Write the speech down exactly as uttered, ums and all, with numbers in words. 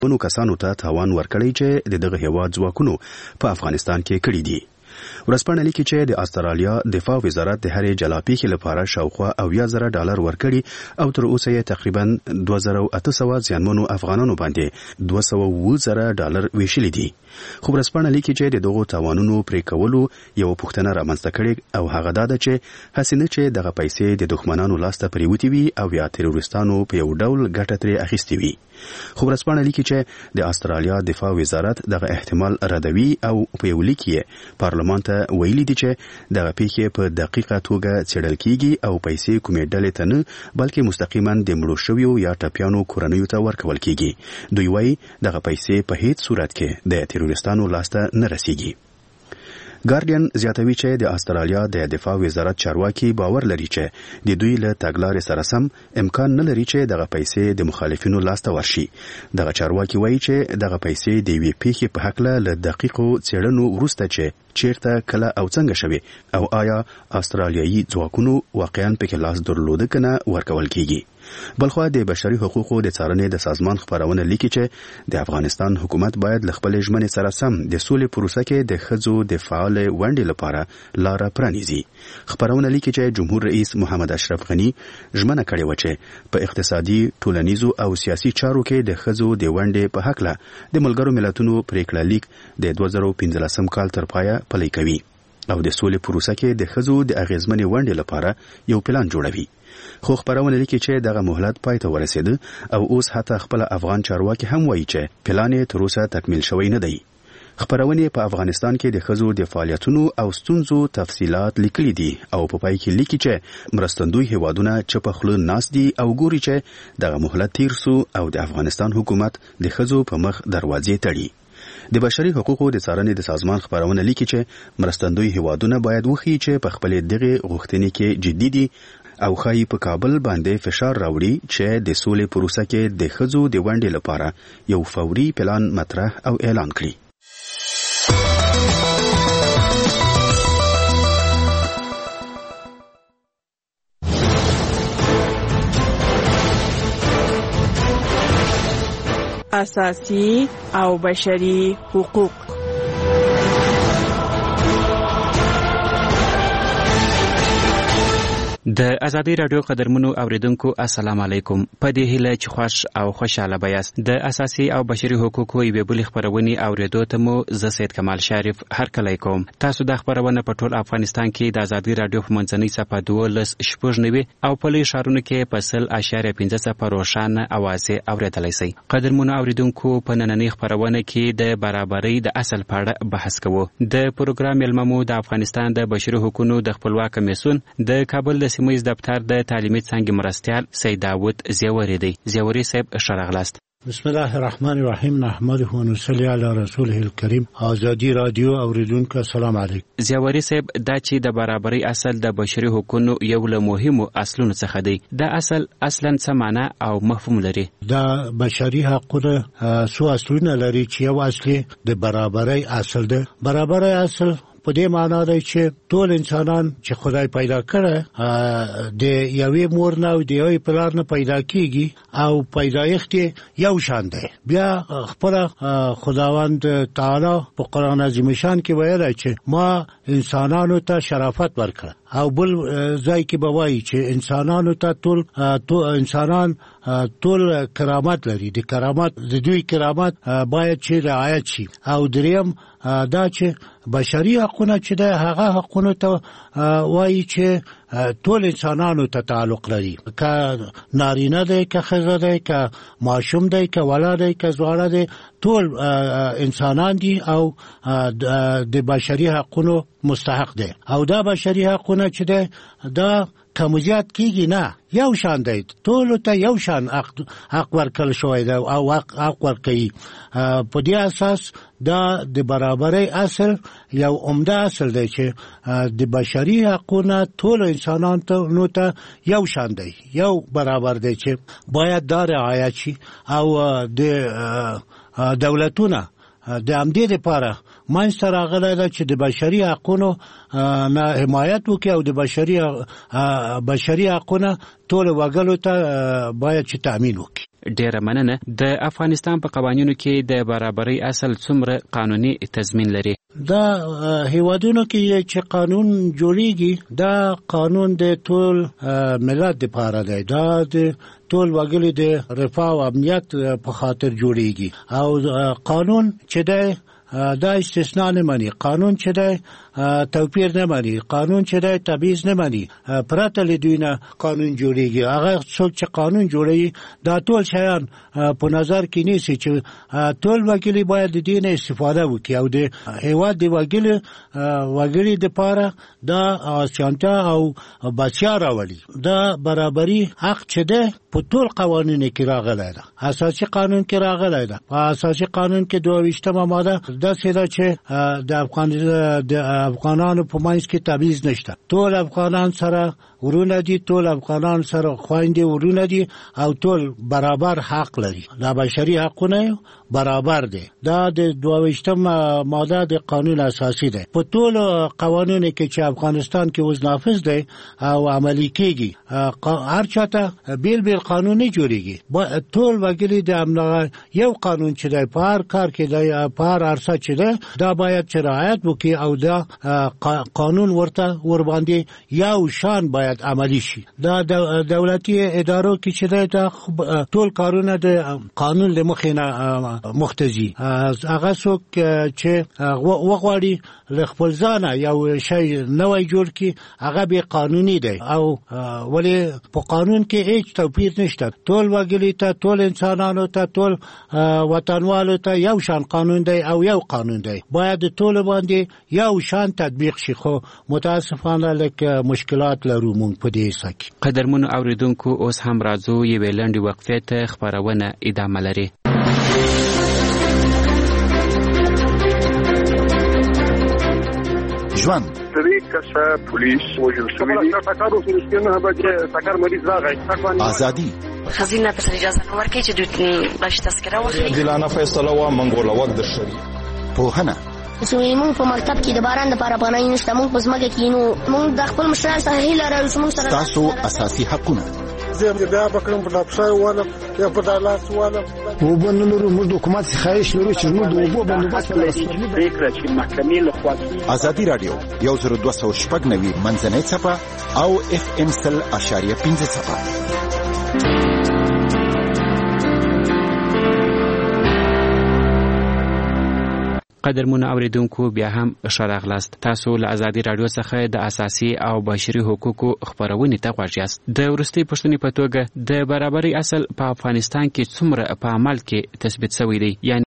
ونو کسانو ته تاوان ورکړی چې د دغه هیواد ځواکونو په افغانستان کې کړی دي. ورځپاڼه لیکي چې د استرالیا دفاع وزارت د هرې جلاپیخي لپاره شاوخوا اویا زره ډالر ورکړي او تر اوسه یې تقریبا دوه زره اته سوه ځانمنو افغانانو باندې دوه سوه اووه زره ډالر ویشلي دي. خو ورځپاڼه لیکي چې د دغو تاوانونو پرې کولو یو پوښتنه رامنځته کړې او هغه دا ده چې هسې نه چې دغه پیسې د دښمنانو لاسته پریوتې وي او یا تروریستانو په یو ډول ګټه ترې اخیستې وي. خو ورځپاڼه لیکي چې د استرالیا دفاع وزارت دغه احتمال ردوي او په یو لیک یې پارلمان ته ویلي دي چې دغه پیښې په دقیقه توګه څېړل کیږي او پیسې کومې ډلې ته نه بلکې مستقیما د مړو شویو یا ټپیانو کورنیو ته ورکول کیږي. دوی وایي دغه پیسې په هیڅ صورت کې د تروریستانو لاسته نه رسیږي. ګارډین زیاتوي چې د استرالیا د دفاع وزارت چارواکي باور لري چې د دوی له تګلارې سره سم امکان نه لري چې دغه پیسې د مخالفینو لاسته ورشي. دغه چارواکي وایي چې دغه پیسې د یوې پیښې په هکله له دقیقو څېړنو وروسته چې چیرته کله او څنګه شوي او آیا استرالیایي ځواکونو واقعا پکې لاس درلوده کنه ورکول کیږي. بلخوا د بشري حقوقو د څارنې د سازمان خبرونه لیکي چې د افغانستان حکومت باید له خپلې ژمنې سره سم د سولې پروسه کې د ښځو د فعال ونډې لپاره لاره پرانیزي. خبرونه لیکي چې جمهور رئیس محمد اشرف غني ژمنه کړې و چې په اقتصادي، ټولنیزو او سیاسي چارو کې د ښځو د ونډې په هکله د ملګرو ملتونو پریکړه لیک د دوه زره پنځلسم کال تر پایه پلی کوي او د سولې پروسه کې د ښځو د اغیزمنې ونډې لپاره یو پلان جوړوي. خو خبرونه لیکي چې دغه مهلت پای ته ورسېده او اوس حتی خپل افغان چارواکي هم وایي چې پلان یې تر اوسه تکمیل شوی نه دی. خبرونه په افغانستان کې د ښځو د فعالیتونو او ستونزو تفصيلات لیکلي دي او په پای کې لیکي چې مرستندوی هیوادونه چې په خلو ناس دي او ګوري چې دغه مهلت تیر سو او د افغانستان حکومت د ښځو په مخ دروازې تړي. د بشري حقوقو د څارنې د سازمان خبرونه لیکي چې مرستندوی هیوادونه باید وښيي چې په خپل دغه غوښتنې کې جدي دي او خای په کابل باندې فشار راوړي چې د سولې پروسه کې د ښځو د ونډې لپاره یو فوري پلان مطرح او اعلان کړي. اساسي او بشري حقوق. د ازادي رادیو قدرمنو اوریدونکو السلام علیکم. په دې هیله چې خوش او خوشاله بیاست. د اساسي او بشري حقوقو یوې بلې خبرونې اوریدو ته مو زه سید کمال شریف هرکلی کوم. تاسو د خبرونه په ټول افغانستان کې د ازادي رادیو په منځنۍ صفحه دولس شپږ نوي او په لوی ښارونو کې په سل اشاریه پنځه صفر روښانه اوازې اوریدلی شئ. قدرمنو اوریدونکو په نننۍ خبرونه کې د برابرۍ د اصل په اړه بحث کوو. د پروګرام ملممو د افغانستان د بشري حقوقو د خپلواک کمیسیون د کابل د سیمه‌ییز دفتر د تعلیمي څانګې مرستیال سید داوود زیوري دی. زیوري صاحب ښه راغلاست. بسم الله الرحمن الرحیم. نحمده و نصلي علی رسوله الکریم. ازادي رادیو اوریدونکو السلام علیکم. زیوري صاحب دا چې د برابرۍ اصل د بشري حقوقو یو له مهمو اصلونو څخه دی. دا اصل اصلا څه معنی او مفهوم لري؟ دا بشري حقوق څو اصلونه لري چې یو اصلي د برابرۍ اصل دی. برابرۍ اصل په دې معنی دی چې ټول انسانان چې خدای پیدا کړي د یوې مور نه او د یوې پلار نه پیدا کیږي او پیدایښت یو شان دی. بیا خپل خداوند تعالی په قرآن عظیم شان کې ویلي چې ما انسانانو ته شرافت ورکړ او بل ځای کې به وایي چې انسانانو ته ټول انسانان ټول کرامت لري. د کرامت د دوی کرامت باید چې رعایت شي. او دریم دا چې بشري حقونه چې د هغه حقونو ته وایي چې ټول انسانانو ته تعلق لري، که نارینه دی، که ښځه دی، که ماشوم دی، که ولا دی، که ځوانه دی، ټول انسانان دي او د بشري حقونو مستحق دی. او دا بشري حقونه چې دی دا کمزیات کیږي نه، یو شان دی، ټول ته یو شان حق ورکړل شوی دی او حق ورکوي. په دې اساس دا د برابرۍ اصل یو عمده اصل دی چې د بشري حقونه ټول انسانان ته نو ته یو شان دی، یو برابر دی چې باید دا رعایت شي. او د دولتونه د همدې لپاره منځته راغلی ده چې د بشري حقونو نه حمایت وکړي او د بشري بشري حقونه ټول وګړو ته باید چې تأمین وکړي. ډیره مننه. د افغانستان په قوانینو کې د برابرۍ اصل څومره قانوني تضمین لري؟ دا هیوادونو کې چې قانون جوړیږي دا قانون د ټول ملت لپاره دی، دا د ټول وګړي د رفاه او امنیت په خاطر جوړیږي او قانون چې دی دا استثناء نه مانی، قانون چې دی توپیر نه مانی، قانون چې دی تبعیض نه مانی. پرته له دوی نه قانون جوړیږي. هغه څوک چې قانون جوړوي دا ټول شیان په نظر کې نیسي چې ټول وګړي باید د دې نه استفاده وکړي او د هیواد د وګړي وګړي لپاره دا اسانتیا او بچیا راولي. دا برابري حق چې دی په ټول قوانینو کې راغلی ده، اساسي قانون کې راغلی ده. په اساسي قانون کې دوه ویشتمه ماده دا څه چې د افغان د افغانانو په منځ کې تبعیض نشته. ټول افغانان سره ورونه دي، ټول افغانان سره خويندې ورونه دي او ټول برابر حق لري. دا بشري حقونه برابر دي. دا د دوه ویشتمه ماده د قانون اساسي ده. په ټول قوانینو کې چې افغانستان کې اوس نافذ دي او عملي کېږي، هر چاته بیل بیل قانون نه جوړیږي. ټول وګړي د امن یو قانون چې د پار کار کې د پار ارسه چې ده دا باید چې رعایت وکړي او دا قانون ورته ور باندې یو شان باید عملی شي. دا دولتي ادارو کې چې دا ټول کارونه د قانون له مخې نه مختزي. هغه څوک چې وغواړي له خپل ځانه یو شی نوی جوړ کړي هغه به قانوني دی او ولی په قانون کې هیڅ توپیر نشته. ټول وګړي ته، ټول انسانانو ته، ټول وطنوالو ته یو شان قانون دی او یو قانون دی. باید ټول باندې یو شان تطبیق شي. خو متاسفانه لکه مشکلات لرو مونږ په دې سکه. قدرمنو اوریدونکو اوس هم راځو یوې لنډې وقفې ته، خبرونه ادامه لري. ژوند درې کسه پولیس وژل شوي دي. سکارو فلسطین هغه چې سکار مریض راغی. ازادي خزینه په اجازه ورکړي چې دوی باش تذکره واخلي. دلانه فیصله وا منګوله وخت د شری پوهنه زموږ په مکتب کې د باران لپاره پناه نشته. موږ په ځمکه کې نو موږ د خپل مشران سره هیله لرو چې موږ سره تاسو اساسي حقونه زه بیا بکرم په لاپشای ولم یا په دالاس ولم وبنلرو موږ د حکومت خواهش لرو چې موږ د وبو بندوبست پریکړه چې محکمې له خوا ازادي رادیو یو زر دوه سوه شپږ نوي منځنۍ څپه او اف ام سل اشاریه پنځه څپه. قدرمنو اوریدونکو بیا هم ښه راغلاست. تاسو له ازادي رادیو څخه د اساسي او بشري حقوقو خبرونې ته غوږ یاست. د وروستۍ پوښتنې په توګه د برابرۍ اصل په افغانستان کې څومره په عمل کې تثبیت شوی دی؟ یعنی